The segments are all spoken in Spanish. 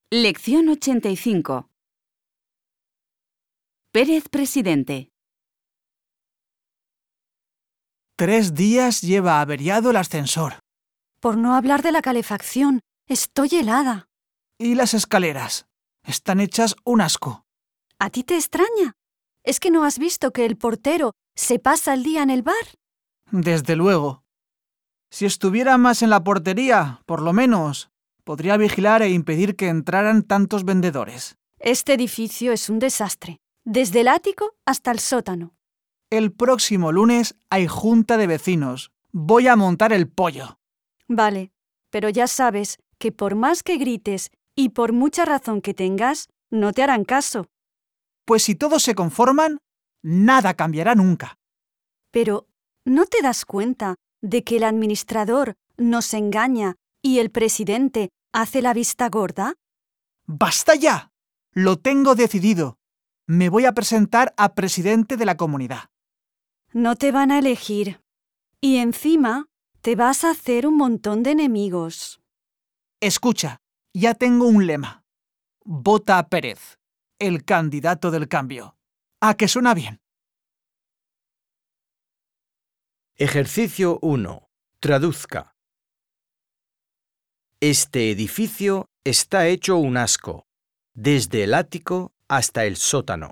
Lección 85. Pérez presidente. 3 días lleva averiado el ascensor. Por no hablar de la calefacción, estoy helada. Y las escaleras. Están hechas un asco. ¿A ti te extraña? ¿Es que no has visto que el portero se pasa el día en el bar? Desde luego. Si estuviera más en la portería, por lo menos, podría vigilar e impedir que entraran tantos vendedores. Este edificio es un desastre, desde el ático hasta el sótano. El próximo lunes hay junta de vecinos. Voy a montar el pollo. Vale, pero ya sabes que por más que grites y por mucha razón que tengas, no te harán caso. Pues si todos se conforman, nada cambiará nunca. Pero, ¿no te das cuenta de que el administrador nos engaña y el presidente hace la vista gorda? ¡Basta ya! Lo tengo decidido. Me voy a presentar a presidente de la comunidad. No te van a elegir. Y encima, te vas a hacer un montón de enemigos. Escucha, ya tengo un lema. Vota a Pérez, el candidato del cambio. ¿A que suena bien? Ejercicio 1. Traduzca. Este edificio está hecho un asco, desde el ático hasta el sótano.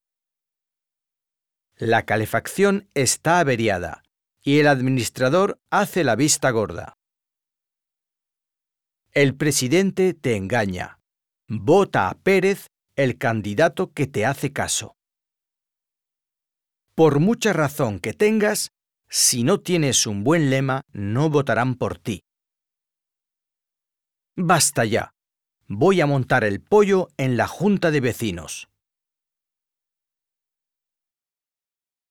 La calefacción está averiada y el administrador hace la vista gorda. El presidente te engaña. Vota a Pérez, el candidato que te hace caso. Por mucha razón que tengas, si no tienes un buen lema, no votarán por ti. Basta ya. Voy a montar el pollo en la junta de vecinos.